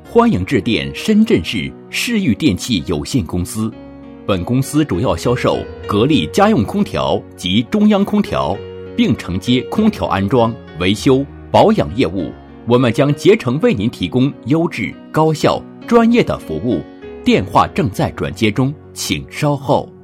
欢迎致电深圳市世域电器有限公司。本公司主要销售格力家用空调及中央空调，并承接空调安装、维修、保养业务。我们将竭诚为您提供优质、高效、专业的服务。电话正在转接中，请稍后。